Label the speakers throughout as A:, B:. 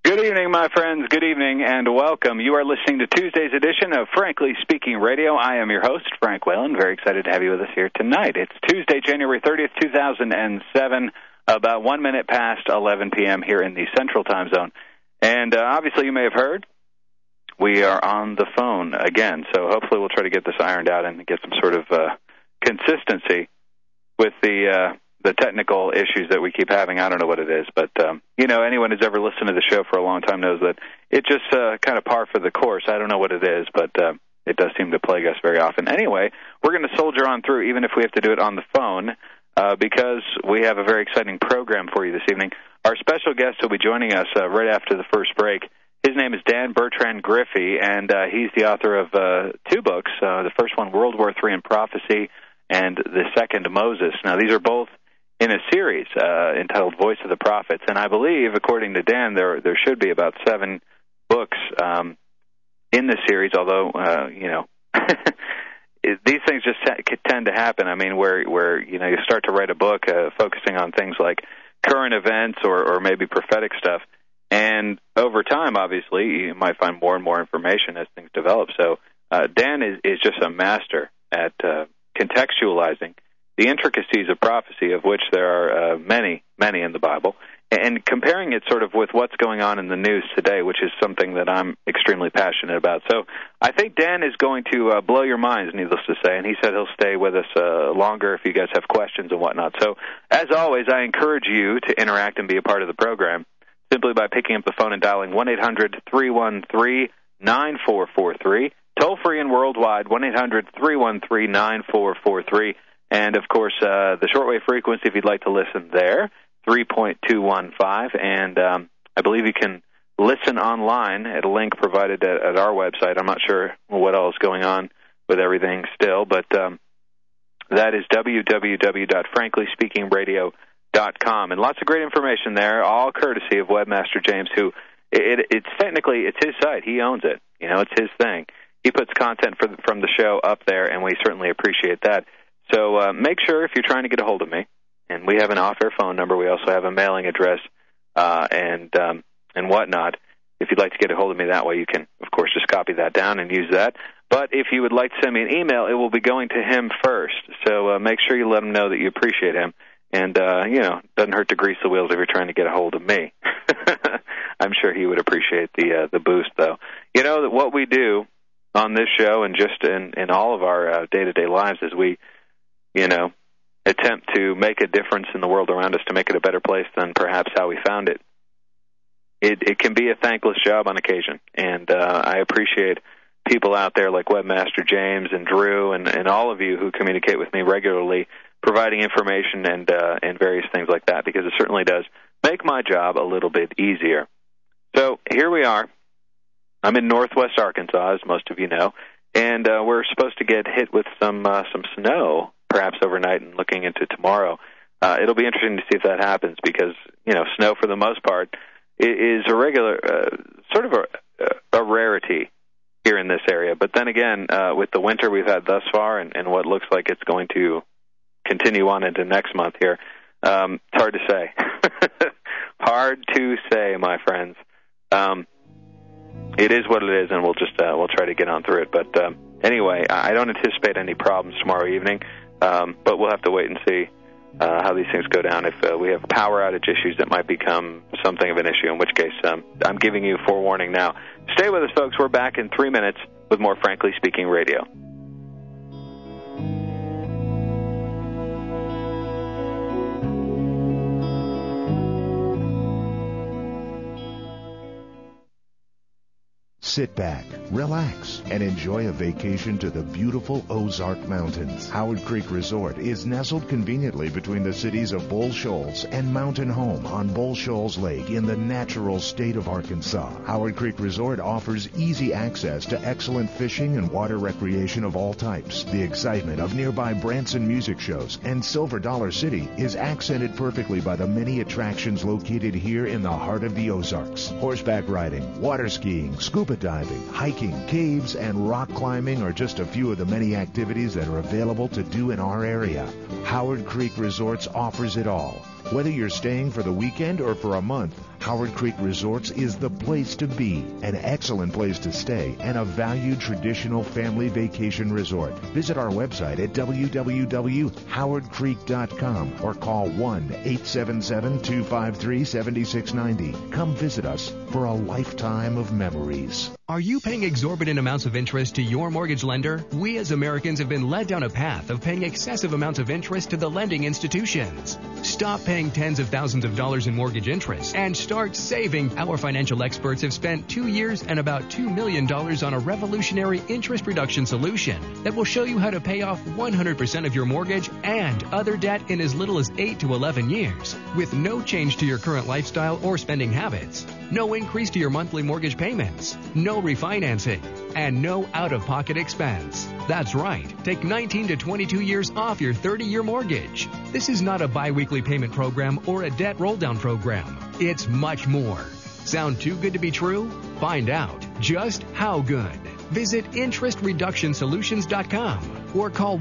A: Good evening, my friends. Good evening and welcome. You are listening to Tuesday's edition of Frankly Speaking Radio. I am your host, Frank Whalen. Very excited to have you with us here tonight. It's Tuesday, January 30th, 2007, about 1 minute past 11 p.m. here in the Central Time Zone. And obviously you may have heard, we are on the phone again. So hopefully we'll try to get this ironed out and get some sort of consistency with the technical issues that we keep having. I don't know what it is, but, anyone who's ever listened to the show for a long time knows that it just kind of par for the course. I don't know what it is, but it does seem to plague us very often. Anyway, we're going to soldier on through, even if we have to do it on the phone, because we have a very exciting program for you this evening. Our special guest will be joining us right after the first break. His name is Dan Bertrand Griffey, and he's the author of two books. The first one, World War III and Prophecy, and the second, Moses. Now, these are both in a series entitled Voice of the Prophets, and I believe, according to Dan, there should be about 7 books in the series, although, these things just tend to happen. I mean, where you start to write a book focusing on things like current events or maybe prophetic stuff, and over time, obviously, you might find more and more information as things develop. So Dan is just a master at contextualizing the intricacies of prophecy, of which there are many, many in the Bible, and comparing it sort of with what's going on in the news today, which is something that I'm extremely passionate about. So I think Dan is going to blow your minds, needless to say, and he said he'll stay with us longer if you guys have questions and whatnot. So as always, I encourage you to interact and be a part of the program simply by picking up the phone and dialing 1-800-313-9443, toll-free and worldwide, 1-800-313-9443. And, of course, the shortwave frequency, if you'd like to listen there, 3.215. And I believe you can listen online at a link provided at our website. I'm not sure what else is going on with everything still, but that is www.franklyspeakingradio.com. And lots of great information there, all courtesy of Webmaster James, who it's technically it's his site. He owns it. It's his thing. He puts content from the show up there, and we certainly appreciate that. So make sure if you're trying to get a hold of me, and we have an off-air phone number, we also have a mailing address and whatnot. If you'd like to get a hold of me that way, you can, of course, just copy that down and use that. But if you would like to send me an email, it will be going to him first. So make sure you let him know that you appreciate him. And, doesn't hurt to grease the wheels if you're trying to get a hold of me. I'm sure he would appreciate the boost, though. That what we do on this show and just in all of our day-to-day lives is we attempt to make a difference in the world around us, to make it a better place than perhaps how we found it. It can be a thankless job on occasion, and I appreciate people out there like Webmaster James and Drew and all of you who communicate with me regularly, providing information and various things like that, because it certainly does make my job a little bit easier. So here we are. I'm in northwest Arkansas, as most of you know, and we're supposed to get hit with some snow, perhaps overnight and looking into tomorrow. It'll be interesting to see if that happens because, snow for the most part is a regular, sort of a rarity here in this area. But then again, with the winter we've had thus far and what looks like it's going to continue on into next month here, it's hard to say. Hard to say, my friends. It is what it is, and we'll try to get on through it. But anyway, I don't anticipate any problems tomorrow evening. But we'll have to wait and see how these things go down. If we have power outage issues, that might become something of an issue, in which case I'm giving you forewarning now. Stay with us, folks. We're back in 3 minutes with more Frankly Speaking Radio.
B: Sit back, relax, and enjoy a vacation to the beautiful Ozark Mountains. Howard Creek Resort is nestled conveniently between the cities of Bull Shoals and Mountain Home on Bull Shoals Lake in the natural state of Arkansas. Howard Creek Resort offers easy access to excellent fishing and water recreation of all types. The excitement of nearby Branson music shows and Silver Dollar City is accented perfectly by the many attractions located here in the heart of the Ozarks. Horseback riding, water skiing, scuba diving, hiking, caves, and rock climbing are just a few of the many activities that are available to do in our area. Howard Creek Resorts offers it all. Whether you're staying for the weekend or for a month, Howard Creek Resorts is the place to be. An excellent place to stay and a valued traditional family vacation resort. Visit our website at www.howardcreek.com or call 1-877-253-7690. Come visit us for a lifetime of memories.
C: Are you paying exorbitant amounts of interest to your mortgage lender? We as Americans have been led down a path of paying excessive amounts of interest to the lending institutions. Stop paying tens of thousands of dollars in mortgage interest and start saving. Our financial experts have spent 2 years and about $2 million on a revolutionary interest reduction solution that will show you how to pay off 100% of your mortgage and other debt in as little as 8 to 11 years with no change to your current lifestyle or spending habits. No increase to your monthly mortgage payments, no refinancing, and no out-of-pocket expense. That's right. Take 19 to 22 years off your 30-year mortgage. This is not a biweekly payment program or a debt roll-down program. It's much more. Sound too good to be true? Find out just how good. Visit interestreductionsolutions.com or call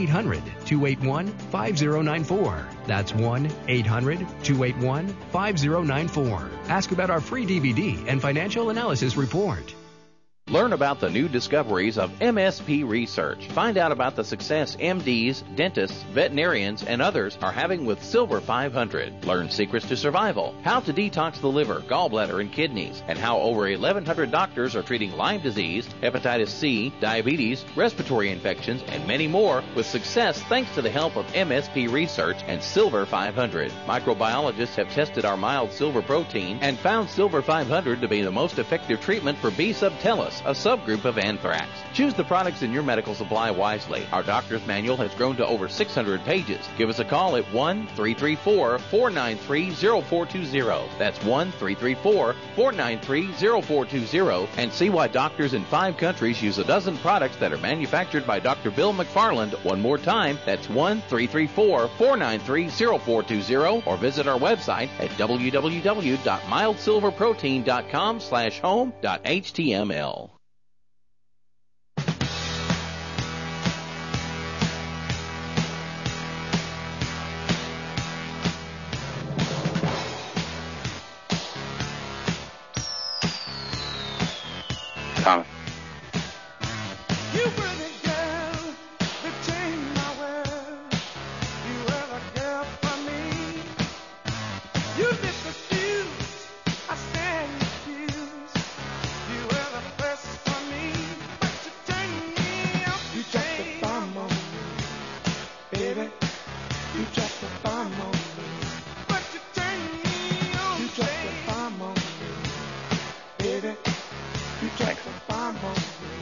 C: 1-800-281-5094. That's 1-800-281-5094. Ask about our free DVD and financial analysis report.
D: Learn about the new discoveries of MSP research. Find out about the success MDs, dentists, veterinarians, and others are having with Silver 500. Learn secrets to survival, how to detox the liver, gallbladder, and kidneys, and how over 1,100 doctors are treating Lyme disease, hepatitis C, diabetes, respiratory infections, and many more with success thanks to the help of MSP research and Silver 500. Microbiologists have tested our mild silver protein and found Silver 500 to be the most effective treatment for B. subtilis, a subgroup of anthrax. Choose the products in your medical supply wisely. Our doctor's manual has grown to over 600 pages. Give us a call at 1-334-493-0420. That's 1-334-493-0420 and see why doctors in 5 countries use a dozen products that are manufactured by Dr. Bill McFarland. One more time, that's 1-334-493-0420 or visit our website at www.mildsilverprotein.com/home.html.
A: Thomas.
E: You pretty girl, that changed my world. You were the girl for me. You lit the fuse, I stand confused. You were the first for me, but you turned me up. You dropped the bomb on me, baby. You dropped the bomb on me, but you turned me on. You dropped the bomb on me, baby. You dropped the bomb on me.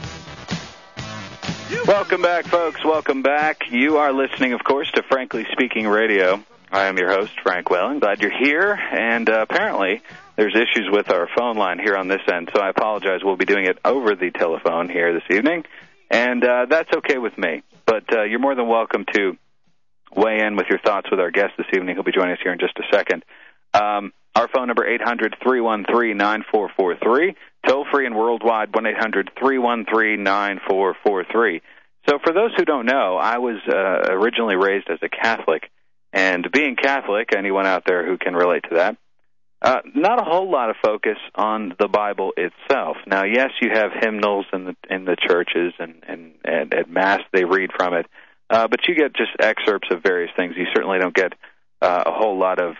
A: Welcome back, folks. Welcome back. You are listening, of course, to Frankly Speaking Radio. I am your host, Frank Whalen. Glad you're here. And apparently there's issues with our phone line here on this end, so I apologize. We'll be doing it over the telephone here this evening, and that's okay with me. But you're more than welcome to weigh in with your thoughts with our guest this evening. He'll be joining us here in just a second. Our phone number, 800-313-9443. Toll-free and worldwide, 1-800-313-9443. So for those who don't know, I was originally raised as a Catholic. And being Catholic, anyone out there who can relate to that, not a whole lot of focus on the Bible itself. Now, yes, you have hymnals in the churches, and at Mass they read from it. But you get just excerpts of various things. You certainly don't get a whole lot of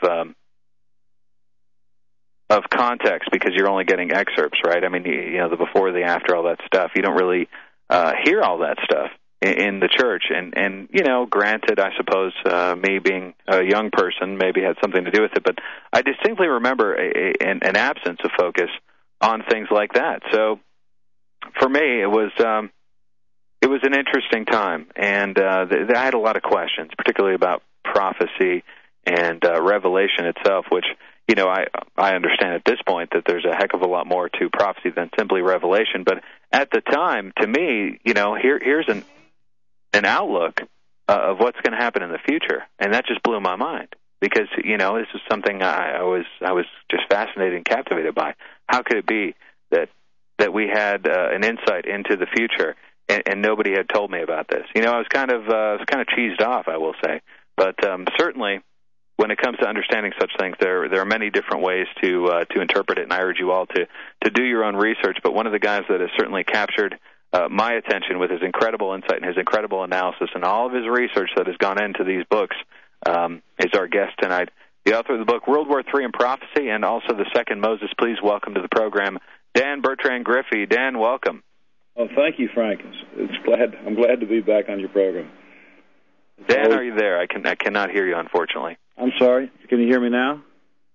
A: context because you're only getting excerpts, right? I mean, you know, the before, the after, all that stuff. You don't really hear all that stuff in the church. And you know, granted, I suppose me being a young person maybe had something to do with it, but I distinctly remember an absence of focus on things like that. So for me, it was an interesting time, and I had a lot of questions, particularly about prophecy and Revelation itself, which, you know, I understand at this point that there's a heck of a lot more to prophecy than simply revelation. But at the time, to me, you know, here's an outlook of what's going to happen in the future, and that just blew my mind because, you know, this is something I was just fascinated and captivated by. How could it be that we had an insight into the future and nobody had told me about this? You know, I was kind of cheesed off, I will say, but certainly when it comes to understanding such things, there are many different ways to interpret it, and I urge you all to do your own research. But one of the guys that has certainly captured my attention with his incredible insight and his incredible analysis and all of his research that has gone into these books is our guest tonight. The author of the book, World War III and Prophecy, and also The Second Moses. Please welcome to the program, Dan Bertrand Griffey. Dan, welcome.
F: Oh, thank you, Frank. I'm glad to be back on your program.
A: Dan, are you there? I cannot hear you, unfortunately.
F: I'm sorry. Can you hear me now?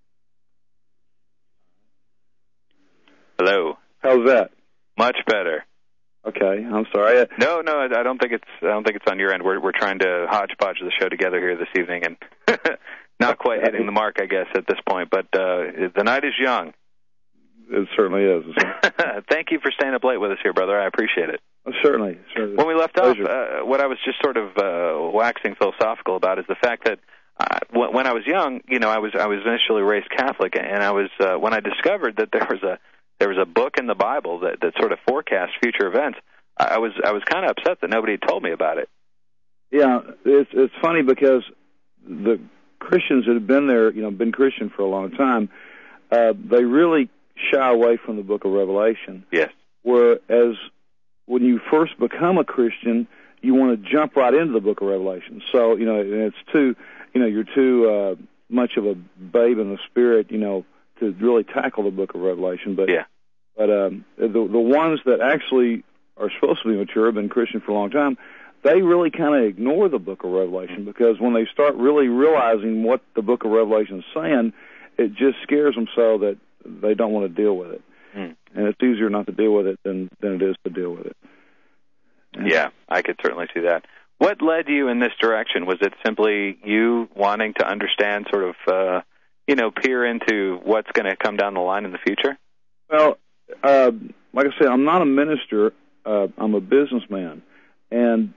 A: Hello.
F: How's that?
A: Much better.
F: Okay, I'm sorry.
A: No, I don't think it's on your end. We're trying to hodgepodge the show together here this evening, and not quite hitting the mark, I guess, at this point. But the night is young.
F: It certainly is.
A: Thank you for staying up late with us here, brother. I appreciate it.
F: Certainly.
A: When we left off, what I was just sort of waxing philosophical about is the fact that when I was young, I was initially raised Catholic, and I was when I discovered that there was a book in the Bible that sort of forecasts future events, I was kind of upset that nobody had told me about it.
F: Yeah, it's funny because the Christians that have been there, been Christian for a long time, they really shy away from the book of Revelation.
A: Yes.
F: Whereas when you first become a Christian, you want to jump right into the book of Revelation. So, it's you're too much of a babe in the spirit, to really tackle the book of Revelation. But the ones that actually are supposed to be mature, have been Christian for a long time, they really kind of ignore the book of Revelation, because when they start really realizing what the book of Revelation is saying, it just scares them so that they don't want to deal with it. And it's easier not to deal with it than it is to deal with it.
A: Yeah, I could certainly see that. What led you in this direction? Was it simply you wanting to understand, sort of, peer into what's going to come down the line in the future?
F: Well, like I said, I'm not a minister. I'm a businessman. And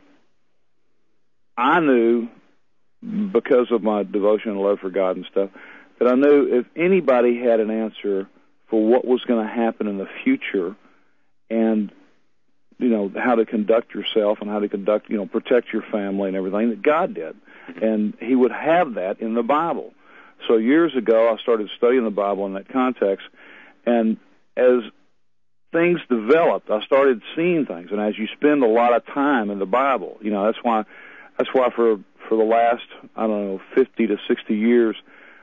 F: I knew, because of my devotion and love for God and stuff, that I knew if anybody had an answer for what was going to happen in the future, and how to conduct yourself and how to protect your family and everything, that God did. And he would have that in the Bible. So years ago, I started studying the Bible in that context, and as things developed, I started seeing things. And as you spend a lot of time in the Bible, that's why for the last, 50 to 60 years,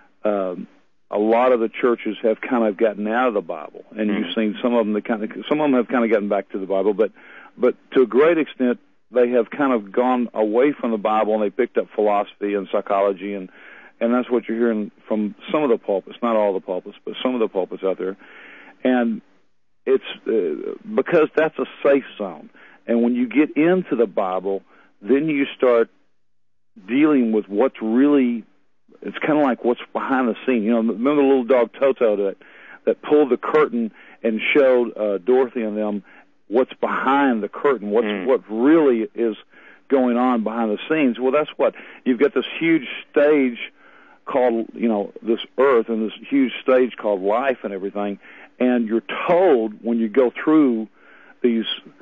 F: a lot of the churches have kind of gotten out of the Bible, and you've seen some of them have kind of gotten back to the Bible, but to a great extent they have kind of gone away from the Bible, and they picked up philosophy and psychology, and that's what you're hearing from some of the pulpits, not all the pulpits, but some of the pulpits out there, and it's because that's a safe zone. And when you get into the Bible, then you start dealing with what's really. It's kind of like what's behind the scene. Remember the little dog Toto that pulled the curtain and showed Dorothy and them what's behind the curtain, what really is going on behind the scenes. Well, that's what you've got, this huge stage called this earth, and this huge stage called life and everything. And you're told when you go through these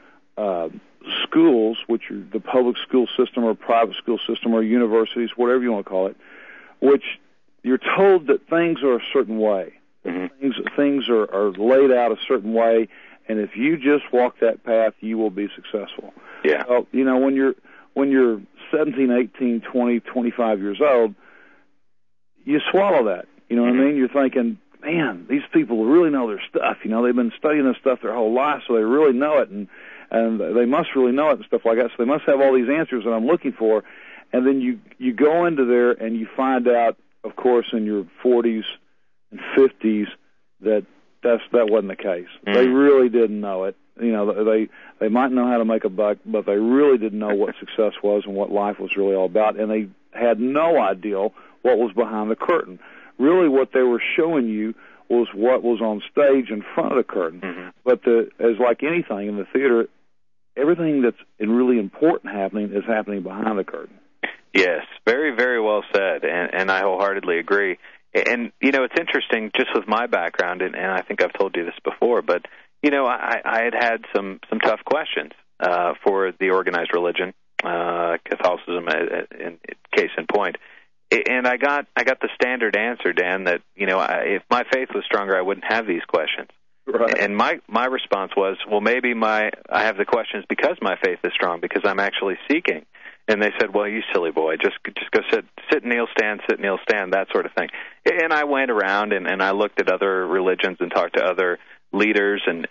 F: schools, which are the public school system or private school system or universities, whatever you want to call it, which you're told that things are a certain way. Things are laid out a certain way, and if you just walk that path, you will be successful.
A: Yeah.
F: So, when you're 17, 18, 20, 25 years old, you swallow that. You know what I mean? You're thinking, man, these people really know their stuff. They've been studying this stuff their whole life, so they really know it, and they must really know it and stuff like that. So they must have all these answers that I'm looking for. And then you go into there and you find out, of course, in your 40s and 50s that wasn't the case. They really didn't know it. They might know how to make a buck, but they really didn't know what success was and what life was really all about, and they had no idea what was behind the curtain. Really, what they were showing you was what was on stage in front of the curtain. But as like anything in the theater, everything that's really important is happening behind the curtain.
A: Yes, very, very well said, and I wholeheartedly agree. And, it's interesting, just with my background, and I think I've told you this before, but, I had some tough questions for the organized religion, Catholicism, in case in point. And I got the standard answer, Dan, that, if my faith was stronger, I wouldn't have these questions.
F: Right.
A: And my response was, well, maybe I have the questions because my faith is strong, because I'm actually seeking. And they said, well, you silly boy, just go sit, kneel, stand, that sort of thing. And I went around and I looked at other religions and talked to other leaders and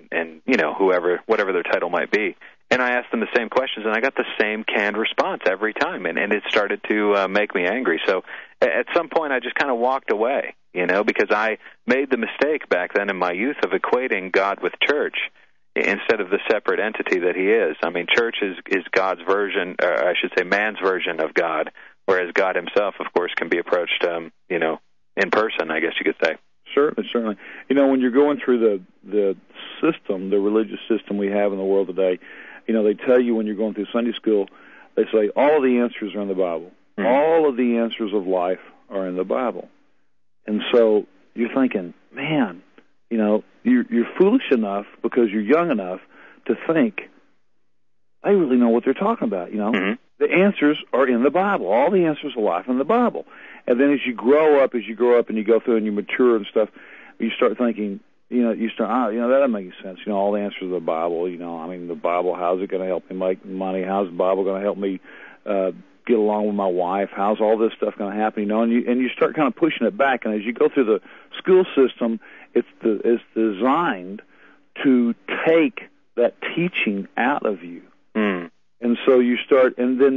A: whatever their title might be. And I asked them the same questions, and I got the same canned response every time, and it started to make me angry. So at some point, I just kind of walked away, because I made the mistake back then in my youth of equating God with church instead of the separate entity that he is. I mean, church is God's version, or I should say man's version of God, whereas God himself, of course, can be approached, in person, I guess you could say.
F: Certainly. When you're going through the system, the religious system we have in the world today, they tell you when you're going through Sunday school, they say all of the answers are in the Bible. Mm-hmm. All of the answers of life are in the Bible. And so you're thinking, man, you're foolish enough because you're young enough to think they really know what they're talking about, Mm-hmm. The answers are in the Bible. All the answers of life are in the Bible. And then as you grow up and you go through and you mature and stuff, you start thinking, that doesn't make sense. All the answers of the Bible, the Bible, how's it going to help me make money? How's the Bible going to help me get along with my wife? How's all this stuff going to happen? And you start kind of pushing it back. And as you go through the school system, it's designed to take that teaching out of you.
A: Mm.
F: And so you start,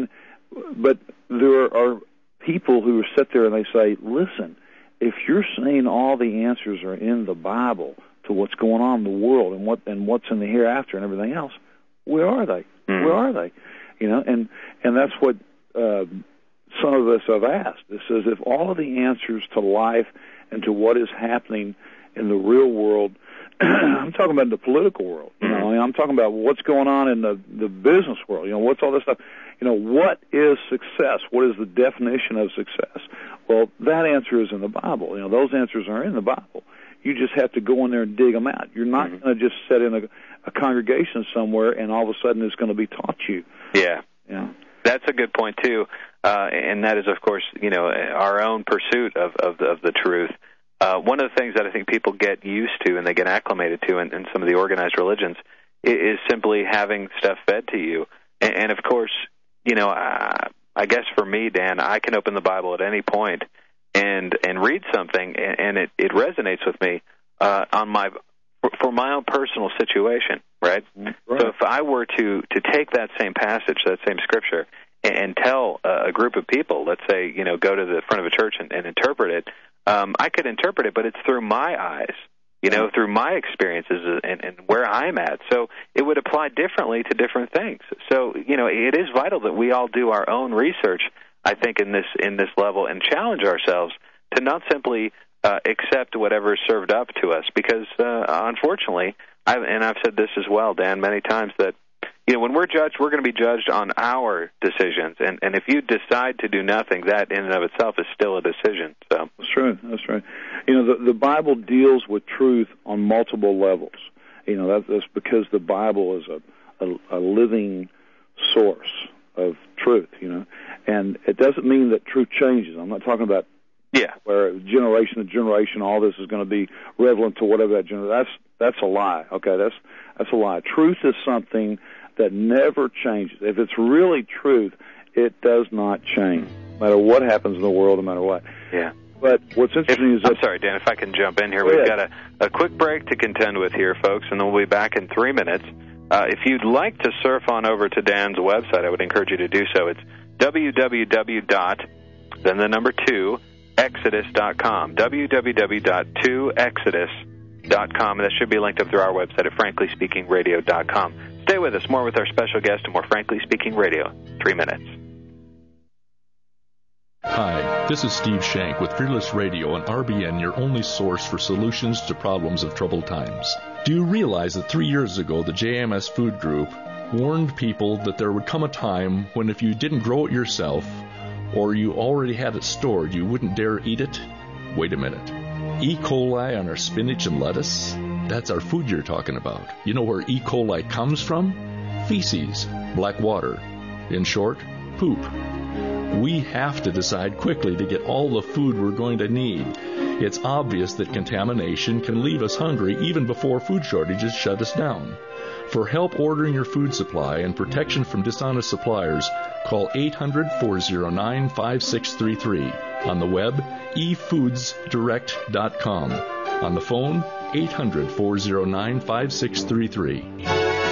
F: but there are people who sit there and they say, listen, if you're saying all the answers are in the Bible to what's going on in the world and what's in the hereafter and everything else, where are they?
A: Mm.
F: Where are they? And that's what some of us have asked. It says if all of the answers to life and to what is happening in the real world, I'm talking about the political world. I'm talking about what's going on in the business world. What's all this stuff? What is success? What is the definition of success? Well, that answer is in the Bible. Those answers are in the Bible. You just have to go in there and dig them out. You're not going to just sit in a congregation somewhere and all of a sudden it's going to be taught you.
A: Yeah. That's a good point too, and that is, of course, our own pursuit of the truth. One of the things that I think people get used to and they get acclimated to in some of the organized religions is simply having stuff fed to you. And of course, I guess for me, Dan, I can open the Bible at any point and read something, and it resonates with me for my own personal situation, right? So if I were to take that same passage, that same scripture, and tell a group of people, let's say, go to the front of a church and interpret it, I could interpret it, but it's through my eyes, through my experiences and where I'm at. So it would apply differently to different things. So, it is vital that we all do our own research, I think, in this level and challenge ourselves to not simply accept whatever is served up to us, because unfortunately, I've said this as well, Dan, many times, that when we're judged, we're going to be judged on our decisions, and if you decide to do nothing, that in and of itself is still a decision. So
F: that's right. The Bible deals with truth on multiple levels. That's because the Bible is a living source of truth. And it doesn't mean that truth changes. I'm not talking about where generation to generation, all this is going to be relevant to whatever that generation. That's a lie. Okay, that's a lie. Truth is something that never changes. If it's really truth, it does not change, no matter what happens in the world, no matter what.
A: Yeah.
F: But what's interesting is that...
A: I'm sorry, Dan, if I can jump in here. We've got a quick break to contend with here, folks, and then we'll be back in 3 minutes. If you'd like to surf on over to Dan's website, I would encourage you to do so. It's www.exodus.com, www.2exodus.com, and that should be linked up through our website at franklyspeakingradio.com. Stay with us. More with our special guest and more Frankly Speaking Radio. 3 minutes.
G: Hi, this is Steve Shank with Fearless Radio and RBN, your only source for solutions to problems of troubled times. Do you realize that 3 years ago the JMS Food Group warned people that there would come a time when if you didn't grow it yourself or you already had it stored, you wouldn't dare eat it? Wait a minute. E. coli on our spinach and lettuce? That's our food you're talking about. You know where E. coli comes from? Feces, black water. In short, poop. We have to decide quickly to get all the food we're going to need. It's obvious that contamination can leave us hungry even before food shortages shut us down. For help ordering your food supply and protection from dishonest suppliers, call 800-409-5633. On the web, efoodsdirect.com. On the phone, 800-409-5633.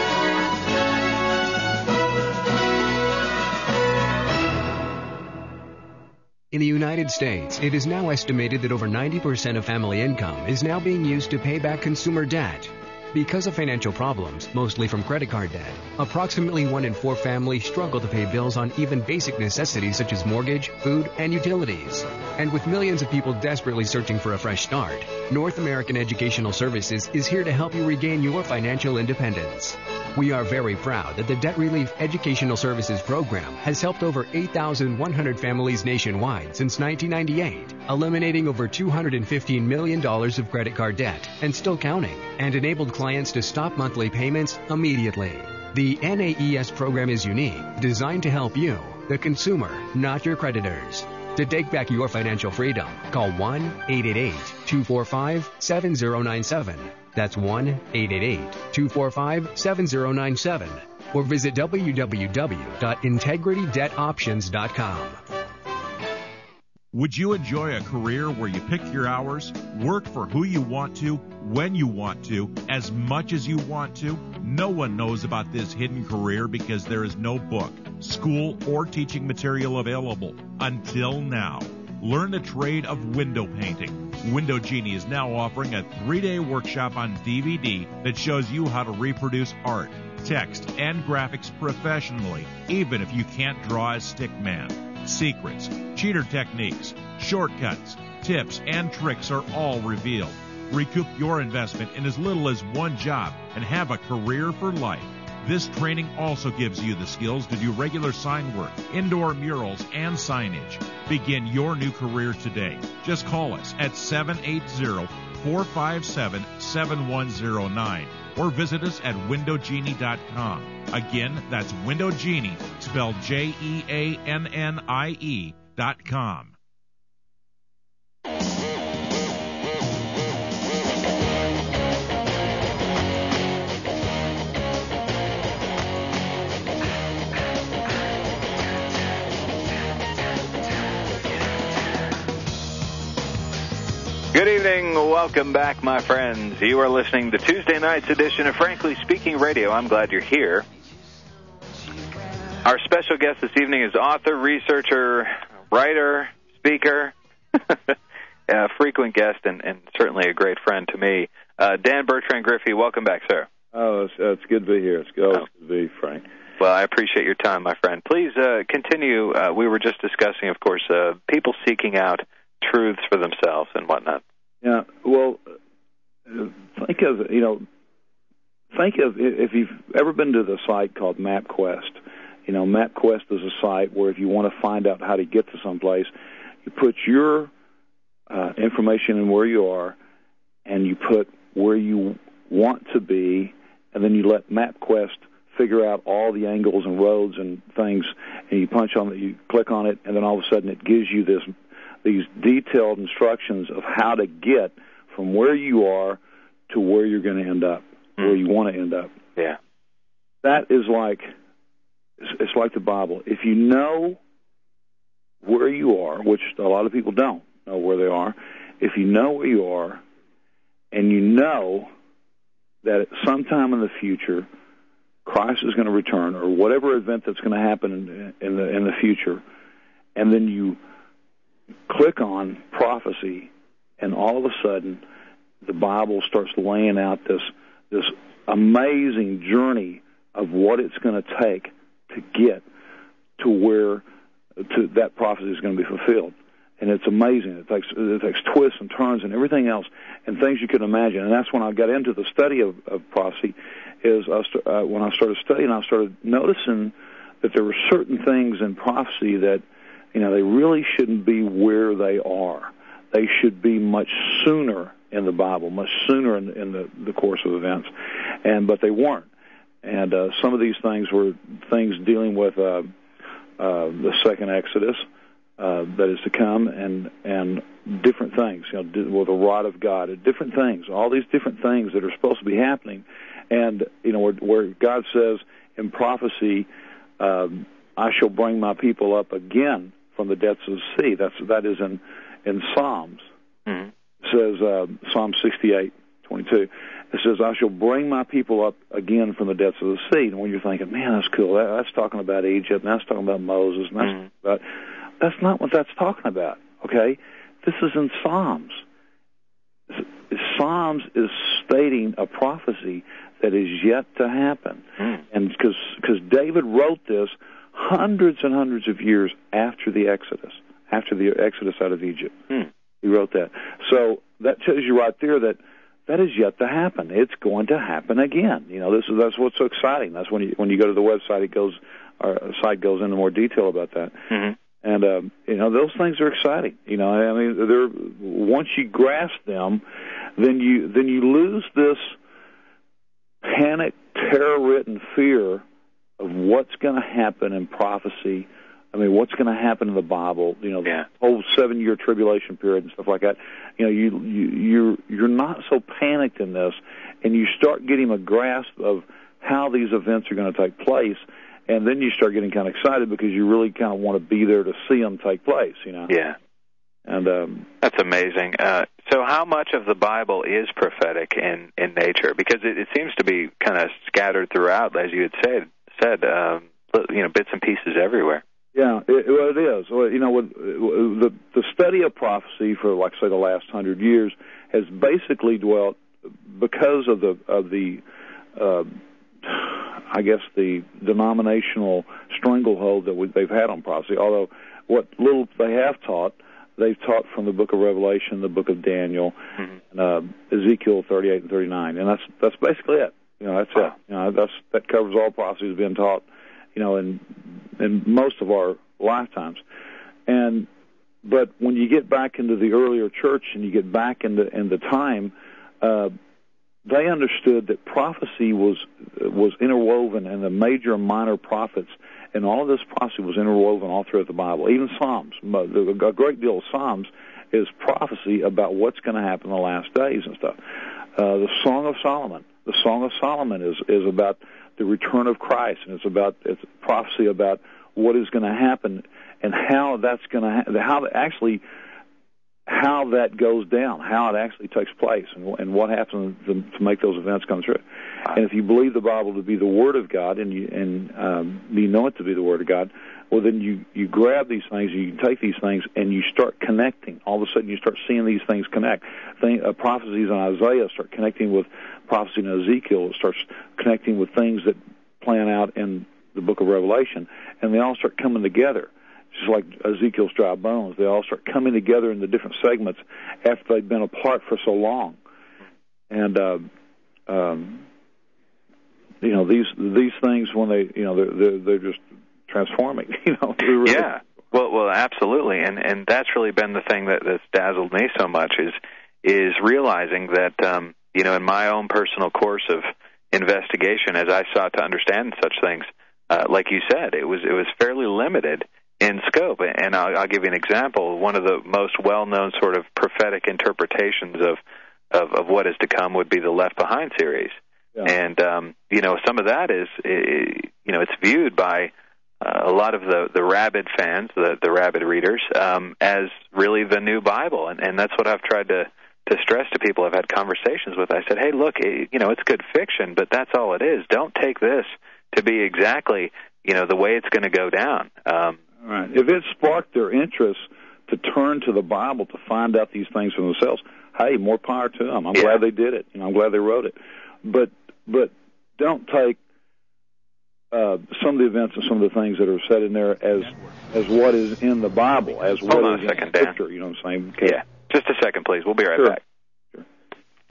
C: In the United States, it is now estimated that over 90% of family income is now being used to pay back consumer debt. Because of financial problems, mostly from credit card debt, approximately 1 in 4 families struggle to pay bills on even basic necessities such as mortgage, food, and utilities. And with millions of people desperately searching for a fresh start, North American Educational Services is here to help you regain your financial independence. We are very proud that the Debt Relief Educational Services Program has helped over 8,100 families nationwide since 1998, eliminating over $215 million of credit card debt and still counting, and enabled clients to stop monthly payments immediately. The NAES program is unique, designed to help you, the consumer, not your creditors. To take back your financial freedom, call 1-888-245-7097. That's 1-888-245-7097. Or visit www.integritydebtoptions.com.
H: Would you enjoy a career where you pick your hours, work for who you want to, when you want to, as much as you want to? No one knows about this hidden career because there is no book, school, or teaching material available until now. Learn the trade of window painting. Window Genie is now offering a 3-day workshop on DVD that shows you how to reproduce art, text, and graphics professionally, even if you can't draw a stick man. Secrets, cheater techniques, shortcuts, tips, and tricks are all revealed. Recoup your investment in as little as one job and have a career for life. This training also gives you the skills to do regular sign work, indoor murals, and signage. Begin your new career today. Just call us at 780-457-7109 or visit us at windowgenie.com. Again, that's Window Genie, spelled JEANNIE.com.
A: Good evening. Welcome back, my friends. You are listening to Tuesday night's edition of Frankly Speaking Radio. I'm glad you're here. Our special guest this evening is author, researcher, writer, speaker, a frequent guest, and certainly a great friend to me, Dan Bertrand Griffey. Welcome back, sir.
F: Oh, it's good to be here. It's good to be, Frank.
A: Well, I appreciate your time, my friend. Please continue. We were just discussing, of course, people seeking out truths for themselves and whatnot.
F: Yeah, well, think of if you've ever been to the site called MapQuest. MapQuest is a site where if you want to find out how to get to someplace, you put your information in where you are, and you put where you want to be, and then you let MapQuest figure out all the angles and roads and things, and you punch on it, you click on it, and then all of a sudden it gives you these detailed instructions of how to get from where you are to where you're going to end up, where you want to end up.
A: Yeah.
F: That is it's like the Bible. If you know where you are, which a lot of people don't know where they are, if you know where you are and you know that at some time in the future Christ is going to return or whatever event that's going to happen in the future, and then you click on prophecy, and all of a sudden the Bible starts laying out this amazing journey of what it's going to take to get to where that prophecy is going to be fulfilled. And it's amazing. It takes twists and turns and everything else and things you can imagine. And that's when I got into the study of prophecy. When I started studying, I started noticing that there were certain things in prophecy that they really shouldn't be where they are. They should be much sooner in the Bible, much sooner in the course of events, but they weren't. And some of these things were things dealing with the second Exodus that is to come, and different things, with the rod of God, different things, all these different things that are supposed to be happening, and where God says in prophecy, I shall bring my people up again from the depths of the sea. That is in Psalms. Mm-hmm. It says Psalm 68:22. It says, I shall bring my people up again from the depths of the sea. And when you're thinking, man, that's cool, that's talking about Egypt, and that's talking about Moses, and that's not what that's talking about, okay? This is in Psalms. Psalms is stating a prophecy that is yet to happen. And because David wrote this hundreds and hundreds of years after the Exodus out of Egypt. He wrote that. So that tells you right there that is yet to happen. It's going to happen again. That's what's so exciting. That's when you go to the website, our site goes into more detail about that. Mm-hmm. And those things are exciting. They're once you grasp them, then you lose this panic, terror-ridden fear of what's going to happen in prophecy. What's going to happen in the Bible? The whole 7-year tribulation period and stuff like that. You're not so panicked in this, and you start getting a grasp of how these events are going to take place, and then you start getting kind of excited because you really kind of want to be there to see them take place.
A: Yeah.
F: And
A: that's amazing. So how much of the Bible is prophetic in nature? Because it seems to be kind of scattered throughout, as you had said, bits and pieces everywhere.
F: Yeah, it is. The study of prophecy for, like, say, the last 100 years has basically dwelt because of the denominational stranglehold that they've had on prophecy. Although what little they have taught, they've taught from the Book of Revelation, the Book of Daniel, and Ezekiel 38 and 39, and that's basically it. That's it. That covers all prophecy that's been taught, in most of our lifetimes. But when you get back into the earlier church and you get back into time, they understood that prophecy was interwoven, and the major and minor prophets, and all of this prophecy was interwoven all throughout the Bible. Even Psalms, a great deal of Psalms is prophecy about what's going to happen in the last days and stuff. The Song of Solomon is about the return of Christ, and it's prophecy about what is going to happen and how that's going to how that goes down, how it actually takes place, and what happens to make those events come true. And if you believe the Bible to be the Word of God, and you know it to be the Word of God, well, then you grab these things, and you can take these things, and you start connecting. All of a sudden, you start seeing these things connect. Prophecies in Isaiah start connecting with prophecy in Ezekiel. It starts connecting with things that plan out in the Book of Revelation, and they all start coming together. Just like Ezekiel's dry bones, they all start coming together in the different segments after they've been apart for so long. And these things, when they're just transforming. Really.
A: Yeah. Well, absolutely, and that's really been the thing that's dazzled me so much is realizing that in my own personal course of investigation, as I sought to understand such things, like you said, it was fairly limited in scope. And I'll give you an example. One of the most well-known sort of prophetic interpretations of what is to come would be the Left Behind series. Yeah. And, some of that is, it's viewed by a lot of the Rabid fans, the Rabid readers, as really the new Bible. And that's what I've tried to stress to people I've had conversations with. I said, hey, look, it's good fiction, but that's all it is. Don't take this to be exactly, the way it's going to go down.
F: Right. If it sparked their interest to turn to the Bible to find out these things for themselves, hey, more power to them. I'm glad they did it. I'm glad they wrote it. But don't take some of the events and some of the things that are said in there as what is in the Bible, as what is in Scripture. You know what I'm saying? Okay.
A: Yeah. Just a second, please. We'll be right back.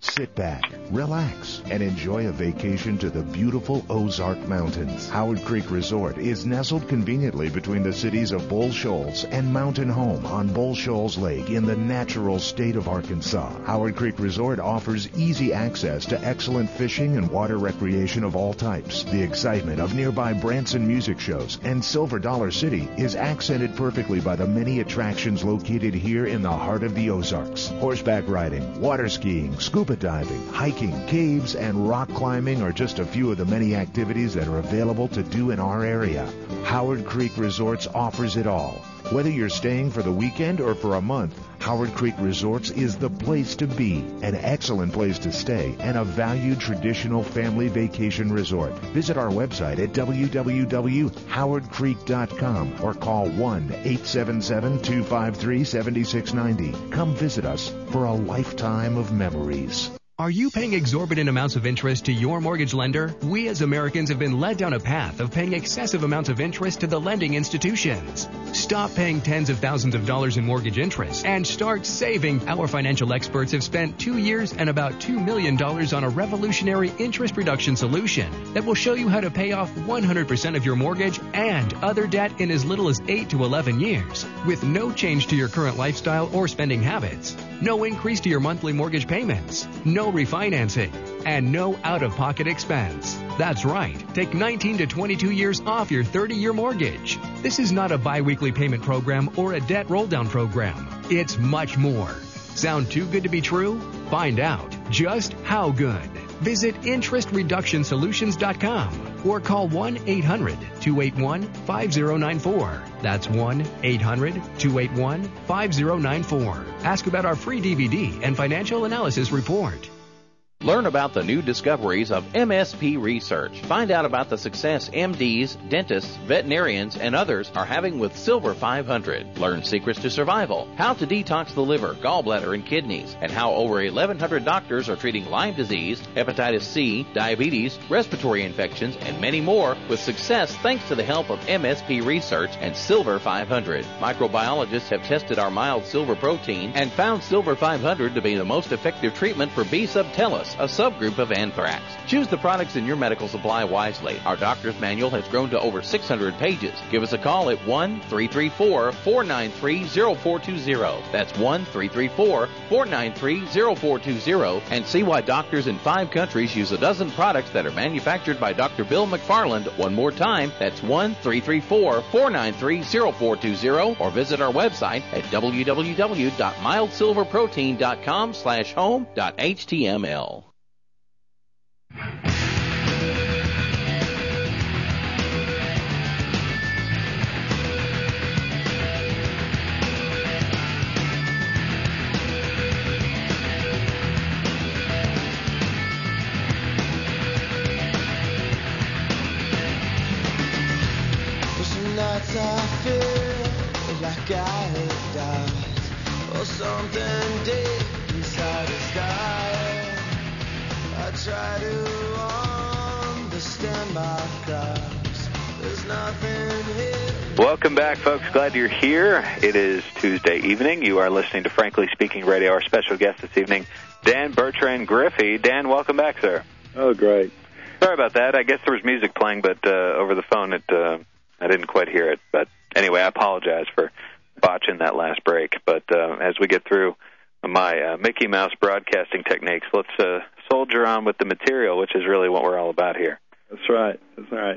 B: Sit back, relax, and enjoy a vacation to the beautiful Ozark Mountains. Howard Creek Resort is nestled conveniently between the cities of Bull Shoals and Mountain Home on Bull Shoals Lake in the natural state of Arkansas. Howard Creek Resort offers easy access to excellent fishing and water recreation of all types. The excitement of nearby Branson music shows and Silver Dollar City is accented perfectly by the many attractions located here in the heart of the Ozarks. Horseback riding, water skiing, scuba diving, hiking, caves, and rock climbing are just a few of the many activities that are available to do in our area. Howard Creek Resorts offers it all. Whether you're staying for the weekend or for a month, Howard Creek Resorts is the place to be, an excellent place to stay, and a valued traditional family vacation resort. Visit our website at www.howardcreek.com or call 1-877-253-7690. Come visit us for a lifetime of memories.
C: Are you paying exorbitant amounts of interest to your mortgage lender? We as Americans have been led down a path of paying excessive amounts of interest to the lending institutions. Stop paying tens of thousands of dollars in mortgage interest and start saving. Our financial experts have spent 2 years and about $2 million on a revolutionary interest reduction solution that will show you how to pay off 100% of your mortgage and other debt in as little as 8 to 11 years with no change to your current lifestyle or spending habits. No increase to your monthly mortgage payments, no refinancing, and no out-of-pocket expense. That's right. Take 19 to 22 years off your 30-year mortgage. This is not a bi-weekly payment program or a debt roll-down program. It's much more. Sound too good to be true? Find out just how good. Visit interestreductionsolutions.com or call 1-800-281-5094. That's 1-800-281-5094. Ask about our free DVD and financial analysis report.
D: Learn about the new discoveries of MSP research. Find out about the success MDs, dentists, veterinarians, and others are having with Silver 500. Learn secrets to survival, how to detox the liver, gallbladder, and kidneys, and how over 1,100 doctors are treating Lyme disease, hepatitis C, diabetes, respiratory infections, and many more with success thanks to the help of MSP research and Silver 500. Microbiologists have tested our mild silver protein and found Silver 500 to be the most effective treatment for B. subtilis, a subgroup of anthrax. Choose the products in your medical supply wisely. Our doctor's manual has grown to over 600 pages. Give us a call at 1-334-493-0420. That's 1-334-493-0420 and see why doctors in 5 countries use a dozen products that are manufactured by Dr. Bill McFarland. One more time, that's 1-334-493-0420 or visit our website at www.mildsilverprotein.com/home.html.
E: Some nights I feel like I have died, or something deep inside the sky. I try to understand my thoughts. There's nothing here.
A: Welcome back, folks. Glad you're here. It is Tuesday evening. You are listening to Frankly Speaking Radio. Our special guest this evening, Dan Bertrand Griffey. Dan, welcome back, sir.
F: Oh, great.
A: Sorry about that. I guess there was music playing, but over the phone, I didn't quite hear it. But anyway, I apologize for botching that last break. But as we get through my Mickey Mouse broadcasting techniques, let's soldier on with the material, which is really what we're all about here.
F: That's right. That's right.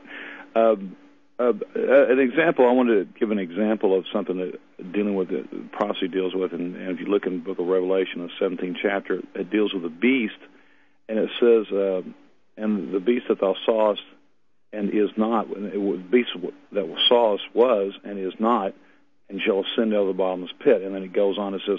F: An example, I wanted to give an example of something that dealing with that prophecy deals with, and if you look in the book of Revelation, the 17th chapter, it deals with the beast, and it says, and the beast that thou sawest and is not, the beast that sawest was and is not, and shall ascend out of the bottomless pit. And then it goes on, it says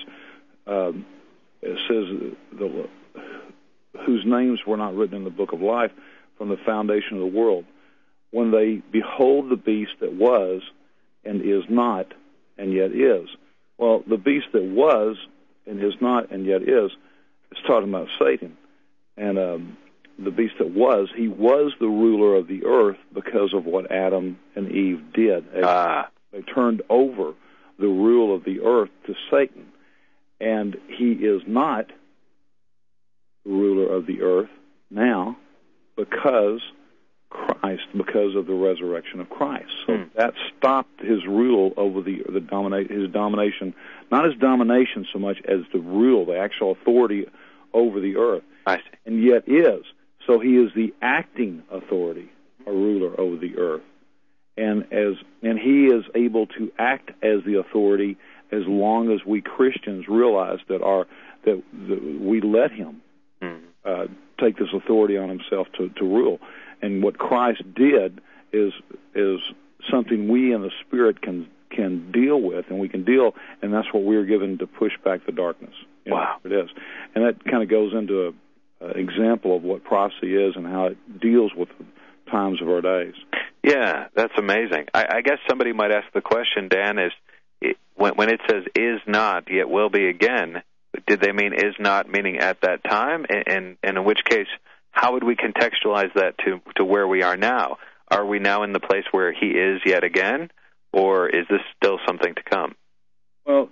F: whose names were not written in the book of life from the foundation of the world. When they behold the beast that was and is not and yet is. Well, the beast that was and is not and yet is talking about Satan. And the beast that was, he was the ruler of the earth because of what Adam and Eve did. They turned over the rule of the earth to Satan. And he is not the ruler of the earth now because of the resurrection of Christ. So that stopped his rule over his domination, not his domination so much as the rule, the actual authority over the earth.
A: I see.
F: And yet is. So he is the acting authority, a ruler over the earth. And he is able to act as the authority as long as we Christians realize that we let him take this authority on himself to rule. And what Christ did is something we in the Spirit can deal with, and we can deal, and that's what we're given to push back the darkness.
A: Wow.
F: It is. And that kind of goes into an example of what prophecy is and how it deals with the times of our days. Yeah,
A: that's amazing. I guess somebody might ask the question, Dan, when it says is not, yet will be again, did they mean is not meaning at that time? And in which case, how would we contextualize that to where we are now? Are we now in the place where he is yet again, or is this still something to come?
F: Well,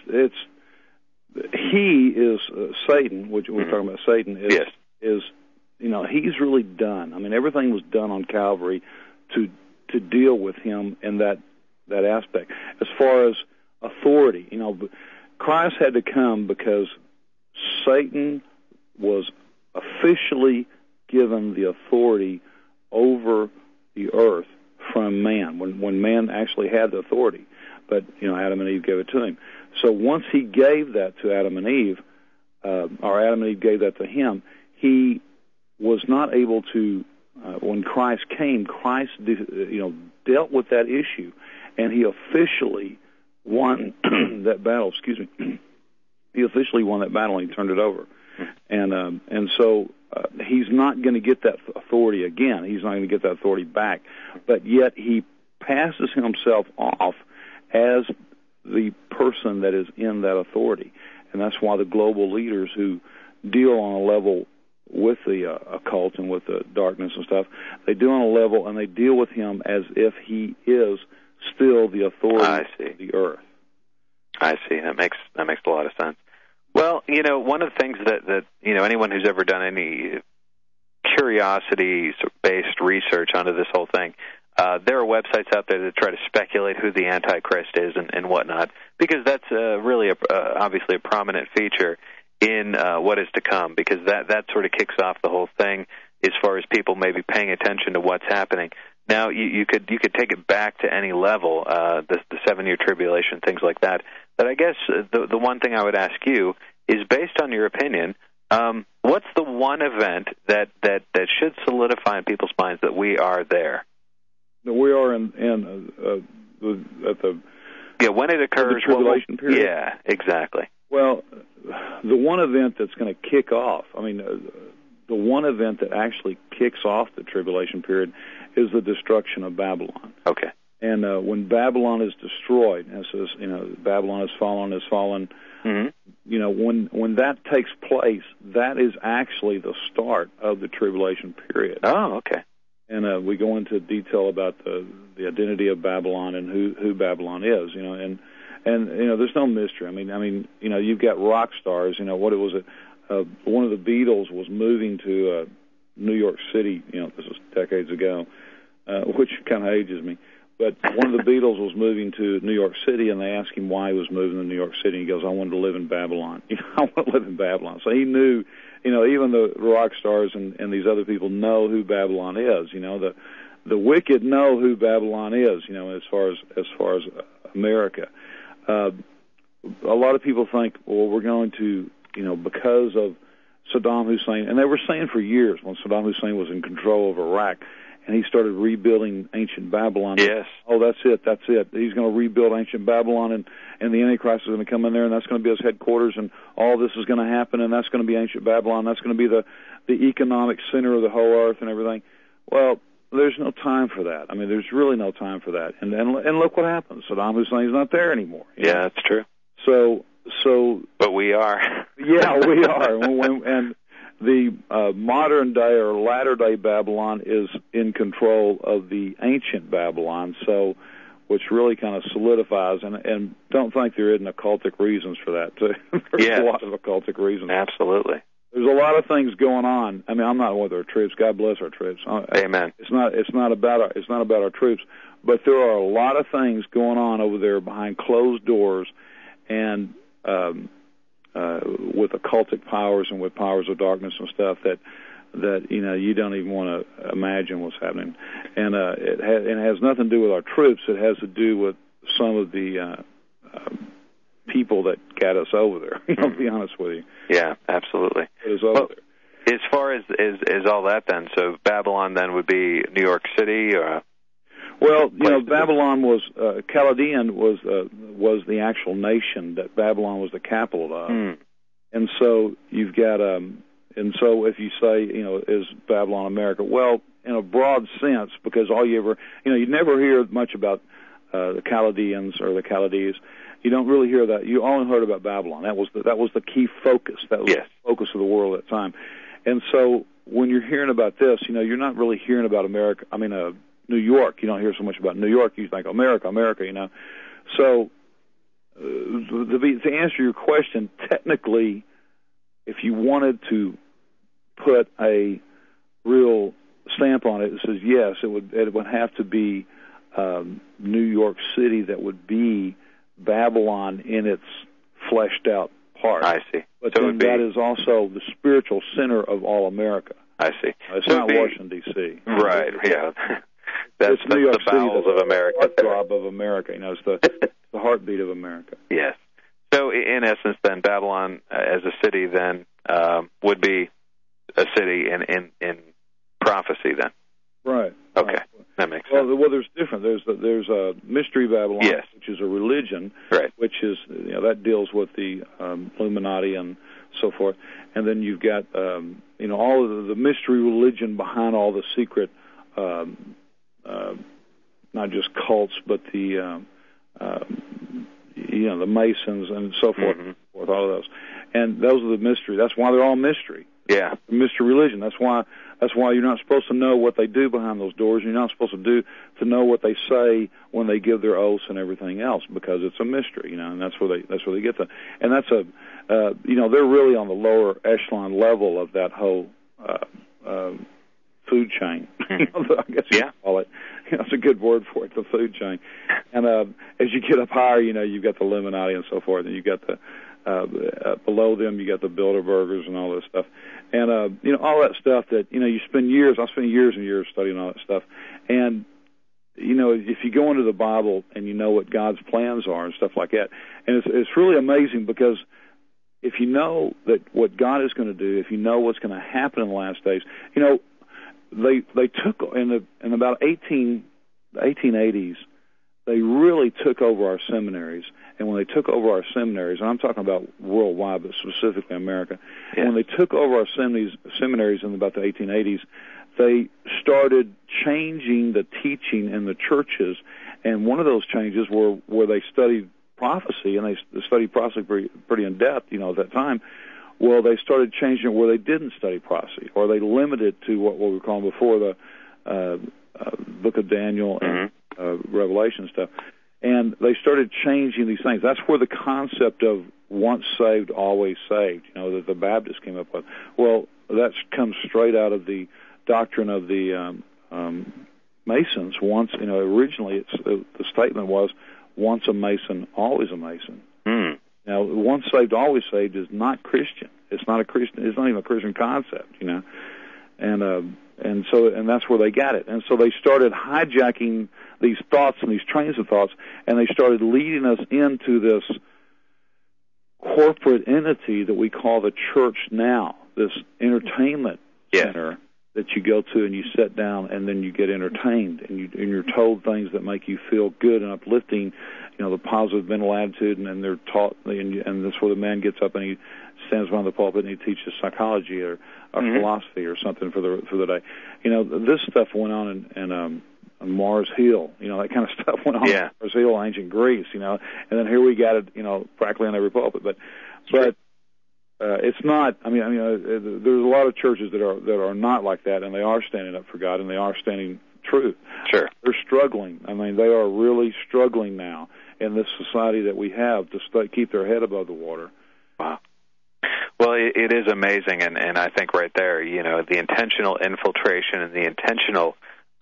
F: he is Satan, which we're talking about. Satan is he's really done. I mean, everything was done on Calvary to deal with him in that aspect. As far as authority, Christ had to come because Satan was officially given the authority over the earth from man, when man actually had the authority. But, Adam and Eve gave it to him. So once he gave that to Adam and Eve, or Adam and Eve gave that to him, he was not able to, when Christ came, Christ dealt with that issue, and he officially won that battle. Excuse me. He officially won that battle, and he turned it over. And so he's not going to get that authority again. He's not going to get that authority back. But yet he passes himself off as the person that is in that authority. And that's why the global leaders who deal on a level with the occult and with the darkness and stuff, they do on a level, and they deal with him as if he is still the authority of the earth.
A: I see. That makes a lot of sense. Well, one of the things that anyone who's ever done any curiosity-based research onto this whole thing, there are websites out there that try to speculate who the Antichrist is and whatnot, because that's really obviously a prominent feature in what is to come, because that sort of kicks off the whole thing as far as people maybe paying attention to what's happening. Now, you could take it back to any level, the 7-year tribulation, things like that. But I guess the one thing I would ask you is, based on your opinion, what's the one event that should solidify in people's minds that we are there?
F: That we are at the
A: when it occurs,
F: the tribulation period.
A: Yeah, exactly.
F: Well, the one event that's going to kick off, the one event that actually kicks off the tribulation period is the destruction of Babylon.
A: Okay.
F: And when Babylon is destroyed, and it says, Babylon has fallen. Mm-hmm. When that takes place, that is actually the start of the tribulation period.
A: Oh, okay.
F: And we go into detail about the identity of Babylon and who Babylon is, and there's no mystery. You've got rock stars. What was it? One of the Beatles was moving to New York City. This was decades ago, which kind of ages me. But one of the Beatles was moving to New York City, and they asked him why he was moving to New York City. And he goes, "I wanted to live in Babylon. I want to live in Babylon." So he knew, even the rock stars and these other people know who Babylon is. The wicked know who Babylon is. As far as America, a lot of people think, well, we're going to, because of Saddam Hussein, and they were saying for years when Saddam Hussein was in control of Iraq, and he started rebuilding ancient Babylon.
A: Yes.
F: Oh, that's it. He's going to rebuild ancient Babylon, and the Antichrist is going to come in there, and that's going to be his headquarters, and all this is going to happen, and that's going to be ancient Babylon. That's going to be the economic center of the whole earth and everything. Well, there's no time for that. There's really no time for that. And look what happens. Saddam Hussein's not there anymore.
A: Yeah, that's true.
F: But
A: we are.
F: Yeah, we are. And the modern day or latter day Babylon is in control of the ancient Babylon, which really kind of solidifies, and don't think there isn't occultic reasons for that too. There's a lot of occultic reasons.
A: Absolutely.
F: There's a lot of things going on. I mean, I'm not with our troops. God bless our troops.
A: Amen.
F: It's not about our troops, but there are a lot of things going on over there behind closed doors, and with occultic powers and with powers of darkness and stuff that you don't even want to imagine what's happening. And it has nothing to do with our troops. It has to do with some of the people that got us over there. I'll be honest with you.
A: Yeah, absolutely.
F: It is over there.
A: As far as all that, then, so Babylon then would be New York City, or?
F: Well, Babylon was Chaldean was the actual nation that Babylon was the capital of, and so you've got and so if you say is Babylon America? Well, in a broad sense, because all you ever you never hear much about the Chaldeans or the Chaldees. You don't really hear that. You only heard about Babylon. That was the key focus. That was the focus of the world at the time. And so when you're hearing about this, you're not really hearing about America. I mean, New York. You don't hear so much about New York. You think America. So to answer your question, technically, if you wanted to put a real stamp on it, it says yes. It would have to be New York City that would be Babylon in its fleshed out part.
A: I see.
F: But then that is also the spiritual center of all America.
A: I see.
F: It's not Washington, D.C.
A: Right, yeah. That's
F: New York
A: the bowels
F: City,
A: of America.
F: The heartthrob of America. It's the heartbeat of America.
A: Yes. So in essence, then, Babylon as a city then would be a city in prophecy then.
F: Right.
A: Okay.
F: Right.
A: That makes sense.
F: Well, there's different. There's a mystery Babylon, which is a religion,
A: right?
F: Which is that deals with the Illuminati and so forth. And then you've got all of the mystery religion behind all the secret, not just cults, but the the Masons and so forth, with all of those. And those are the mystery. That's why they're all mystery.
A: Yeah,
F: mystery religion. That's why you're not supposed to know what they do behind those doors. You're not supposed to know what they say when they give their oaths and everything else, because it's a mystery, and that's where they get the. And that's they're really on the lower echelon level of that whole food chain. I guess you call it. That's a good word for it, the food chain. And as you get up higher, you've got the Illuminati and so forth, and you've got the below them, you got the Bilderbergers and all this stuff, and all that stuff that you spend years. I spent years and years studying all that stuff, and if you go into the Bible and you know what God's plans are and stuff like that, and it's really amazing, because if you know that what God is going to do, if you know what's going to happen in the last days, they took in about 1880s, they really took over our seminaries. And when they took over our seminaries, and I'm talking about worldwide, but specifically America, when they took over our seminaries in about the 1880s, they started changing the teaching in the churches. And one of those changes were where they studied prophecy, and they studied prophecy pretty in depth, at that time. Well, they started changing it where they didn't study prophecy, or they limited to what we were calling before the Book of Daniel and Revelation stuff. And they started changing these things. That's where the concept of once saved, always saved, that the Baptists came up with. Well, that comes straight out of the doctrine of the Masons. Once, originally the statement was, once a Mason, always a Mason. Now, once saved, always saved is not Christian. It's not a Christian. It's not even a Christian concept, And that's where they got it. And so they started hijacking these thoughts and these trains of thoughts, and they started leading us into this corporate entity that we call the church now, this entertainment center that you go to and you sit down and then you get entertained, and you're told things that make you feel good and uplifting, the positive mental attitude, and they're taught, and that's where the man gets up and he stands behind the pulpit and he teaches psychology or philosophy or something for the day. This stuff went on in Mars Hill, that kind of stuff went on in Mars Hill, ancient Greece, and then here we got it, practically on every pulpit. But it's not. I mean, there's a lot of churches that are not like that, and they are standing up for God, and they are standing true.
A: Sure,
F: they're struggling. I mean, they are really struggling now in this society that we have to keep their head above the water.
A: Wow. Well, it is amazing, and I think right there, the intentional infiltration and the intentional,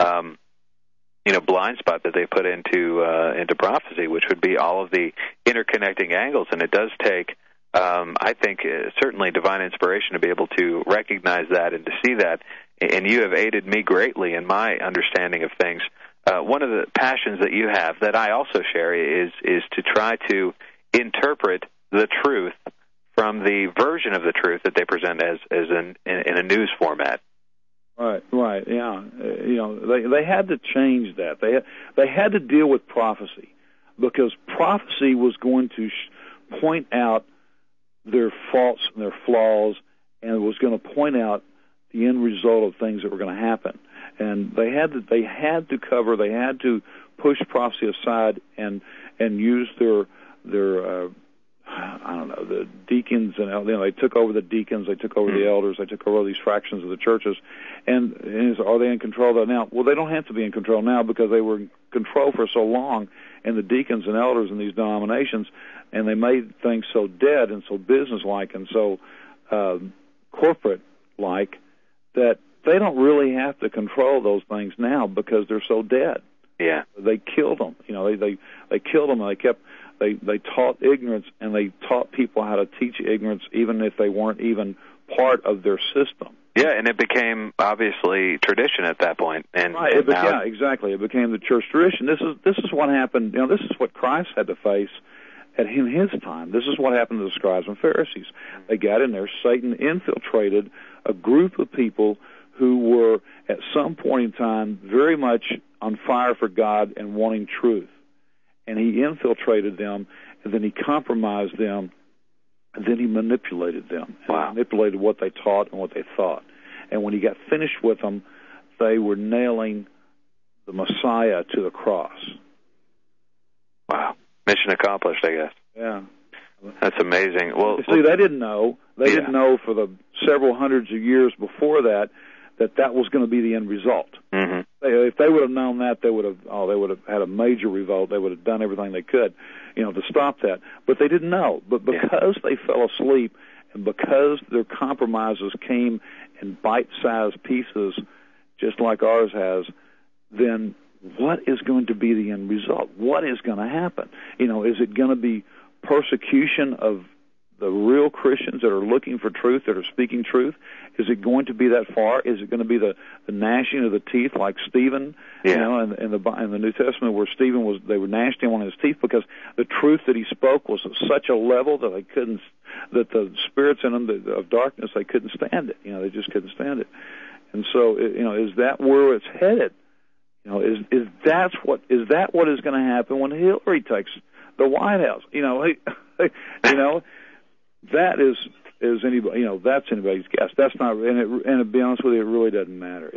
A: blind spot that they put into prophecy, which would be all of the interconnecting angles, and it does take, I think, certainly divine inspiration to be able to recognize that and to see that, and you have aided me greatly in my understanding of things. One of the passions that you have that I also share is to try to interpret the truth from the version of the truth that they present as in a news format.
F: Right, yeah. They had to change that. They had to deal with prophecy because prophecy was going to point out their faults and their flaws, and it was going to point out the end result of things that were going to happen. And they had to push prophecy aside and use their the deacons, and they took over the deacons, they took over the elders, they took over all these fractions of the churches, and are they in control of that now? Well, they don't have to be in control now because they were in control for so long, and the deacons and elders in these denominations, and they made things so dead and so business-like and so corporate-like that they don't really have to control those things now because they're so dead.
A: Yeah,
F: they killed them. They killed them. They taught ignorance, and they taught people how to teach ignorance, even if they weren't even part of their system.
A: Yeah, and it became obviously tradition at that point. And,
F: right,
A: and
F: exactly. It became the church tradition. This is what happened. This is what Christ had to face in his time. This is what happened to the scribes and Pharisees. They got in there. Satan infiltrated a group of people who were at some point in time very much on fire for God and wanting truth. And he infiltrated them, and then he compromised them, and then he manipulated them.
A: Wow.
F: And manipulated what they taught and what they thought. And when he got finished with them, they were nailing the Messiah to the cross.
A: Wow. Mission accomplished, I guess.
F: Yeah.
A: That's amazing. Well,
F: see, they didn't know. They didn't know for the several hundreds of years before that was going to be the end result.
A: Mm-hmm.
F: If they would have known that, they would have had a major revolt. They would have done everything they could, to stop that. But they didn't know. But because they fell asleep, and because their compromises came in bite-sized pieces, just like ours has, then what is going to be the end result? What is going to happen? Is it going to be persecution of the real Christians that are looking for truth, that are speaking truth? Is it going to be that far? Is it going to be the gnashing of the teeth like Stephen, in the New Testament, where Stephen they were gnashing him on his teeth because the truth that he spoke was at such a level that that the spirits in them of darkness, they couldn't stand it. They just couldn't stand it. And so, is that where it's headed? Is that what is going to happen when Hillary takes the White House? That is anybody, that's anybody's guess. That's not, and to be honest with you, it really doesn't matter.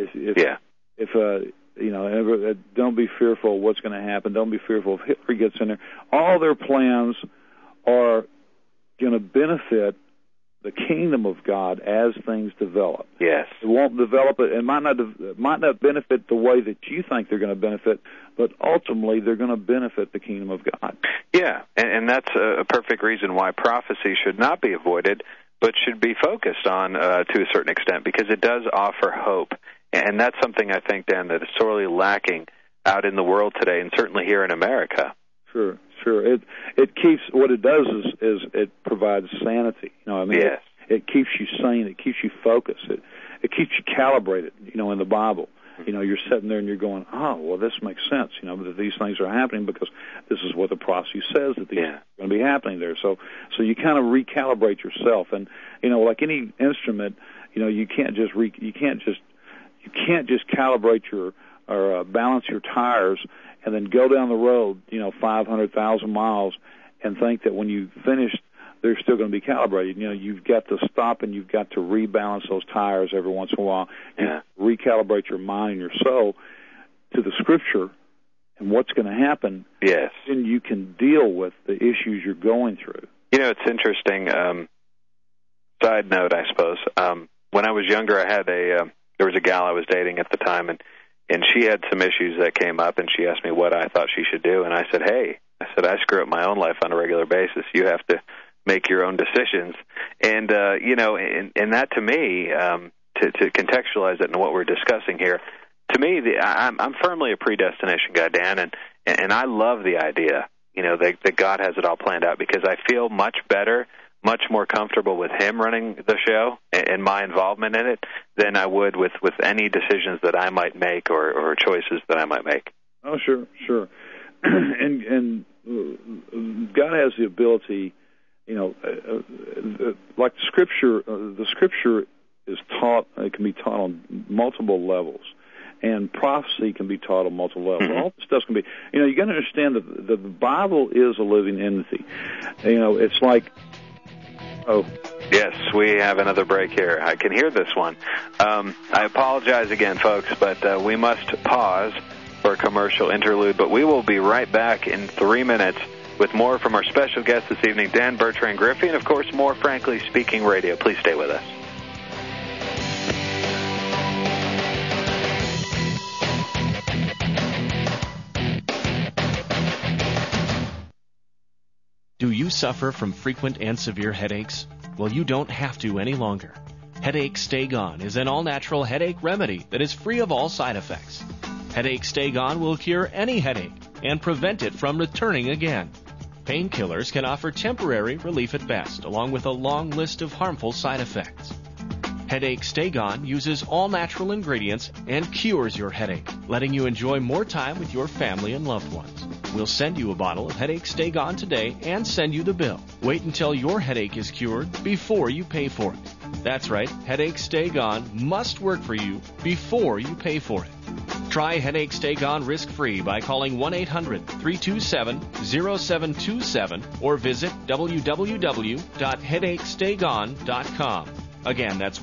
F: Don't be fearful of what's going to happen. Don't be fearful if Hillary gets in there. All their plans are going to benefit the kingdom of God as things develop.
A: Yes.
F: It won't develop it. It might not benefit the way that you think they're going to benefit, but ultimately they're going to benefit the kingdom of God.
A: Yeah, and that's a perfect reason why prophecy should not be avoided, but should be focused on to a certain extent, because it does offer hope. And that's something I think, Dan, that is sorely lacking out in the world today, and certainly here in America.
F: Sure. It keeps, what it does is it provides sanity.
A: Yes.
F: It keeps you sane. It keeps you focused. It keeps you calibrated. In the Bible, you're sitting there and you're going, oh, well, this makes sense. That these things are happening because this is what the prophecy says that these are going to be happening there. So you kind of recalibrate yourself, and like any instrument, you can't just calibrate or balance your tires and then go down the road, 500,000 miles, and think that when you finish, they're still going to be calibrated. You've got to stop and you've got to rebalance those tires every once in a while.
A: Yeah.
F: Recalibrate your mind and your soul to the Scripture and what's going to happen.
A: Yes.
F: Then you can deal with the issues you're going through.
A: It's interesting. Side note, I suppose. When I was younger, I had there was a gal I was dating at the time, and she had some issues that came up, and she asked me what I thought she should do, and I said, I screw up my own life on a regular basis. You have to make your own decisions. And and that to me, to contextualize it into what we're discussing here, to me, I'm firmly a predestination guy, Dan, and I love the idea, that God has it all planned out, because I feel much better, much more comfortable with Him running the show and my involvement in it than I would with any decisions that I might make or choices that I might make.
F: Oh, sure. and God has the ability, like the Scripture is taught. It can be taught on multiple levels, and prophecy can be taught on multiple levels.
A: Mm-hmm.
F: All this stuff can be. You got to understand that the Bible is a living entity. It's like. Oh.
A: Yes, we have another break here. I can hear this one. I apologize again, folks, but we must pause for a commercial interlude, but we will be right back in 3 minutes with more from our special guest this evening, Dan Bertrand Griffey, and, of course, more Frankly Speaking Radio. Please stay with us.
I: Do you suffer from frequent and severe headaches? Well, you don't have to any longer. Headache Stay Gone is an all-natural headache remedy that is free of all side effects. Headache Stay Gone will cure any headache and prevent it from returning again. Painkillers can offer temporary relief at best, along with a long list of harmful side effects. Headache Stay Gone uses all-natural ingredients and cures your headache, letting you enjoy more time with your family and loved ones. We'll send you a bottle of Headache Stay Gone today and send you the bill. Wait until your headache is cured before you pay for it. That's right, Headache Stay Gone must work for you before you pay for it. Try Headache Stay Gone risk-free by calling 1-800-327-0727 or visit www.headachestaygone.com. Again, that's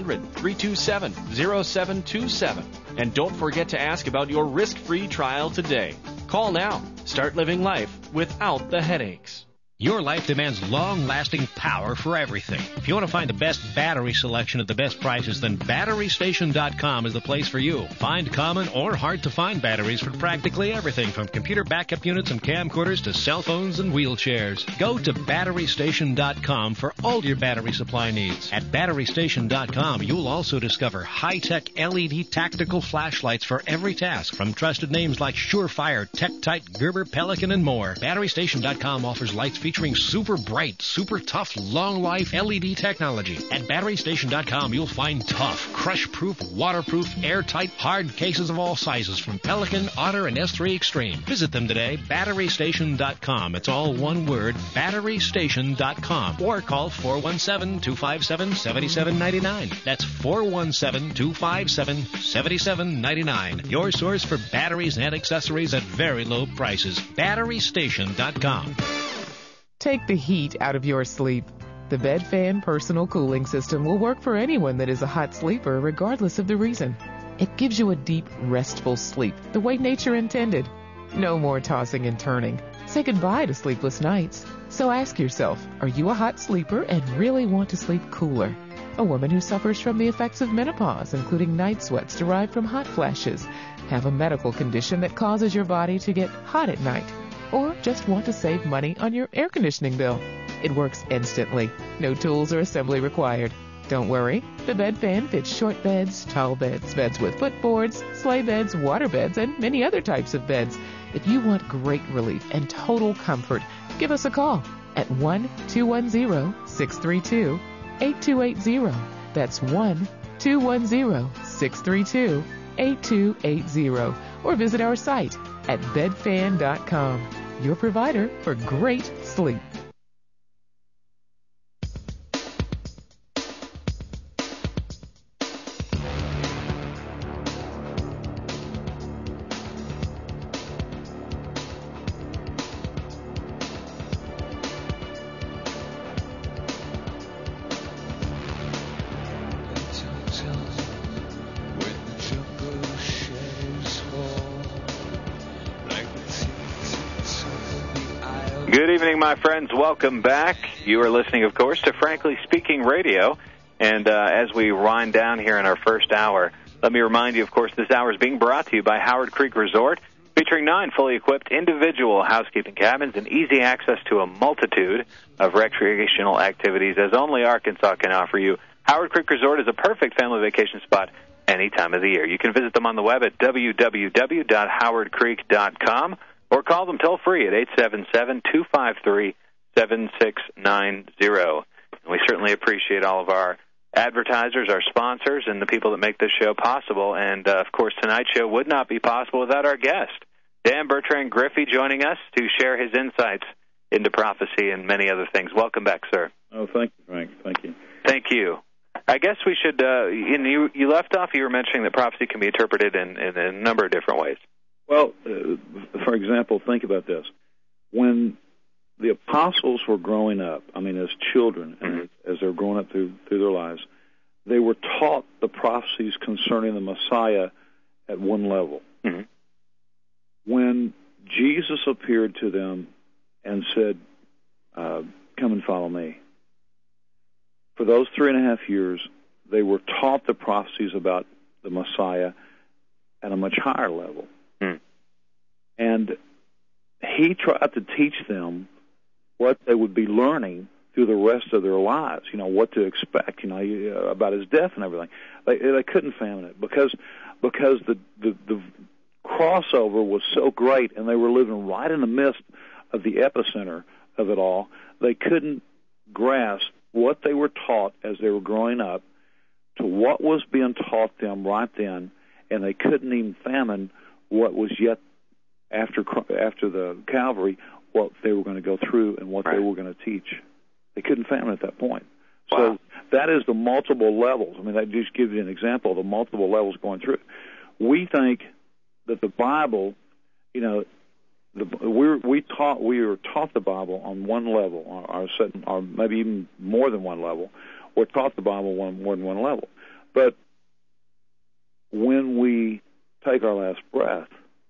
I: 1-800-327-0727. And don't forget to ask about your risk-free trial today. Call now. Start living life without the headaches.
J: Your life demands long-lasting power for everything. If you want to find the best battery selection at the best prices, then BatteryStation.com is the place for you. Find common or hard-to-find batteries for practically everything from computer backup units and camcorders to cell phones and wheelchairs. Go to BatteryStation.com for all your battery supply needs. At BatteryStation.com, you'll also discover high-tech LED tactical flashlights for every task from trusted names like Surefire, TechTite, Gerber, Pelican, and more. BatteryStation.com offers lights featuring super bright, super tough, long-life LED technology. At BatteryStation.com, you'll find tough, crush-proof, waterproof, airtight, hard cases of all sizes from Pelican, Otter, and S3 Extreme. Visit them today, BatteryStation.com. It's all one word, BatteryStation.com. Or call 417-257-7799. That's 417-257-7799. Your source for batteries and accessories at very low prices. BatteryStation.com.
K: Take the heat out of your sleep. The Bed Fan Personal Cooling System will work for anyone that is a hot sleeper, regardless of the reason. It gives you a deep, restful sleep, the way nature intended. No more tossing and turning. Say goodbye to sleepless nights. So ask yourself, are you a hot sleeper and really want to sleep cooler? A woman who suffers from the effects of menopause, including night sweats derived from hot flashes, have a medical condition that causes your body to get hot at night, or just want to save money on your air conditioning bill. It works instantly. No tools or assembly required. Don't worry. The Bed Fan fits short beds, tall beds, beds with footboards, sleigh beds, water beds, and many other types of beds. If you want great relief and total comfort, give us a call at 1-210-632-8280. That's 1-210-632-8280. Or visit our site at bedfan.com. Your provider for great sleep.
A: Good evening, my friends. Welcome back. You are listening, of course, to Frankly Speaking Radio. And as we wind down here in our first hour, let me remind you, of course, this hour is being brought to you by Howard Creek Resort. featuring 9 fully equipped individual housekeeping cabins and easy access to a multitude of recreational activities as only Arkansas can offer you. Howard Creek Resort is a perfect family vacation spot any time of the year. You can visit them on the web at www.howardcreek.com or call them toll-free at 877-253-7690. And we certainly appreciate all of our advertisers, our sponsors, and the people that make this show possible. And, of course, tonight's show would not be possible without our guest, Dan Bertrand Griffey, joining us to share his insights into prophecy and many other things. Welcome back, sir.
F: Oh, thank you, Frank. Thank you.
A: Thank you. I guess we should, you left off, you were mentioning that prophecy can be interpreted in a number of different ways.
F: Well, for example, think about this. When the apostles were growing up, as children, and as they were growing up through their lives, they were taught the prophecies concerning the Messiah at one level. Mm-hmm. When Jesus appeared to them and said, come and follow me, for those 3.5 years, they were taught the prophecies about the Messiah at a much higher level. Mm. And he tried to teach them what they would be learning through the rest of their lives, what to expect, about his death and everything. They couldn't fathom it because the crossover was so great, and they were living right in the midst of the epicenter of it all. They couldn't grasp what they were taught as they were growing up to what was being taught them right then, and they couldn't even fathom what was yet after the Calvary, what they were going to go through and what they were going to teach. They couldn't fathom it at that point. Wow. So that is the multiple levels. That just gives you an example of the multiple levels going through. We think that the Bible, we were taught the Bible on one level, or maybe even more than one level. We're taught the Bible more than one level. But when we take our last breath,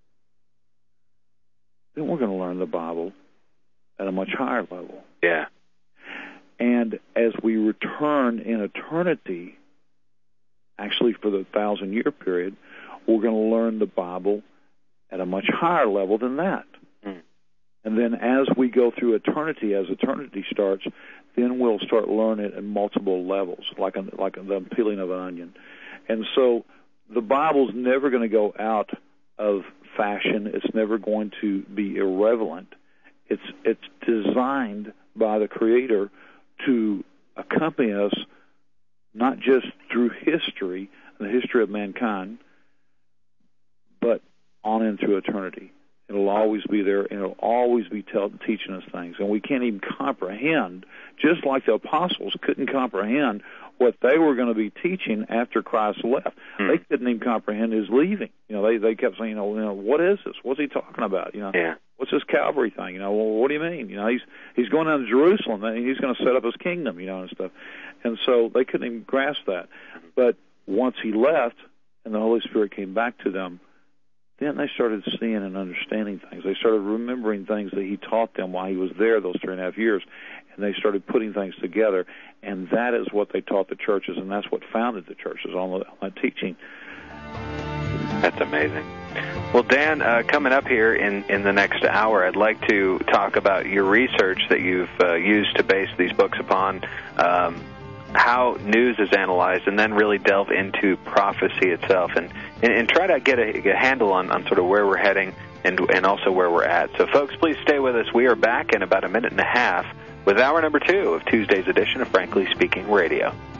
F: then we're going to learn the Bible at a much higher level.
A: Yeah.
F: And as we return in eternity, actually for the 1,000-year period, we're going to learn the Bible at a much higher level than that. Mm. And then as we go through eternity, as eternity starts, then we'll start learning it at multiple levels, like the peeling of an onion. And so the Bible's never going to go out of fashion. It's never going to be irrelevant. It's designed by the Creator to accompany us not just through history, the history of mankind, but on into eternity. It'll always be there, and it'll always be teaching us things. And we can't even comprehend, just like the apostles couldn't comprehend what they were going to be teaching after Christ left. Hmm. They couldn't even comprehend his leaving. They kept saying, what is this? What's he talking about?
A: Yeah.
F: What's this Calvary thing? Well, what do you mean? He's going down to Jerusalem, and he's going to set up his kingdom, and stuff. And so they couldn't even grasp that. But once he left and the Holy Spirit came back to them, then they started seeing and understanding things. They started remembering things that he taught them while he was there those 3.5 years, and they started putting things together, and that is what they taught the churches, and that's what founded the churches, on that teaching.
A: That's amazing. Well, Dan, coming up here in the next hour, I'd like to talk about your research that you've used to base these books upon, how news is analyzed, and then really delve into prophecy itself, and try to get a handle on sort of where we're heading and also where we're at. So, folks, please stay with us. We are back in about a minute and a half with hour number 2 of Tuesday's edition of Frankly Speaking Radio.